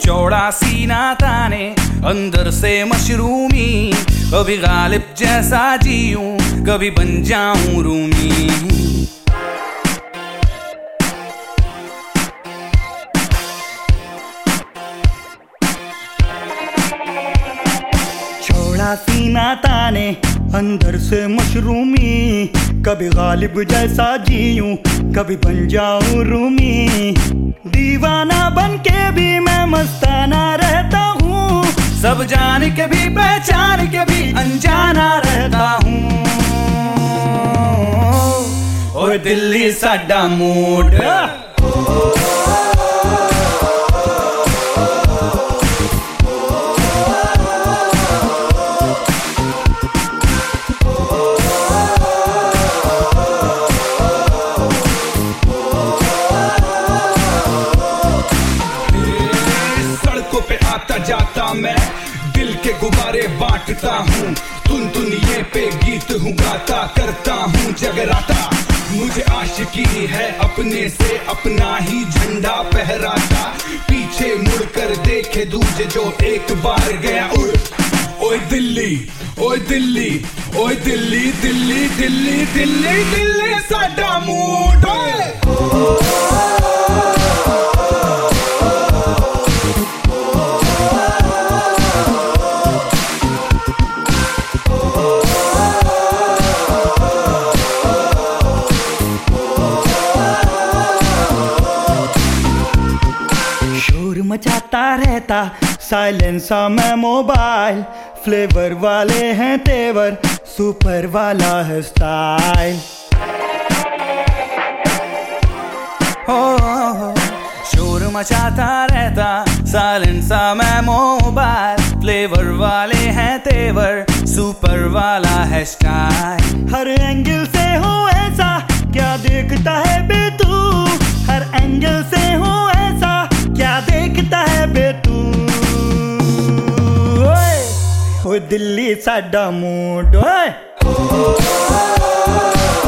चौड़ा सीना ताने अंदर से मशरूमी, कभी गालिब जैसा जीऊं कभी बन जाऊं रूमी। चौड़ा सीना ताने अंदर से मशरूमी, कभी गालिब जैसा जीऊं कभी बन जाऊं रूमी। दीवाना बन के भी मैं मस्ताना रहता हूँ, सब जान के भी पहचान के भी अनजाना रहता हूँ। ओए दिल्ली साडा मूड, जाता मैं दिल के गुब्बारे बांटता हूँ, तुन दुनिया पे गीत हूँ गाता, करता हूँ जगराता। मुझे आशिकी है अपने से अपना ही झंडा फहराता, पीछे मुड़कर देखे दूजे जो एक बार गया उड़। ओए दिल्ली ओए दिल्ली ओए दिल्ली दिल्ली दिल्ली दिल्ली दिल्ली साडा मूड। मचाता रहता साइलेंसा में मोबाइल, फ्लेवर वाले हैं तेवर, सुपर वाला है स्टाइल। हो शोर मचाता रहता साइलेंसा में मोबाइल, फ्लेवर वाले हैं तेवर, सुपर वाला है स्टाइल। हर एंगल से हो ऐसा क्या देखता है बे तू, हर एंगल से हो ऐसा क्या देखता है बे तू। ओए दिल्ली साडा मूड, ओए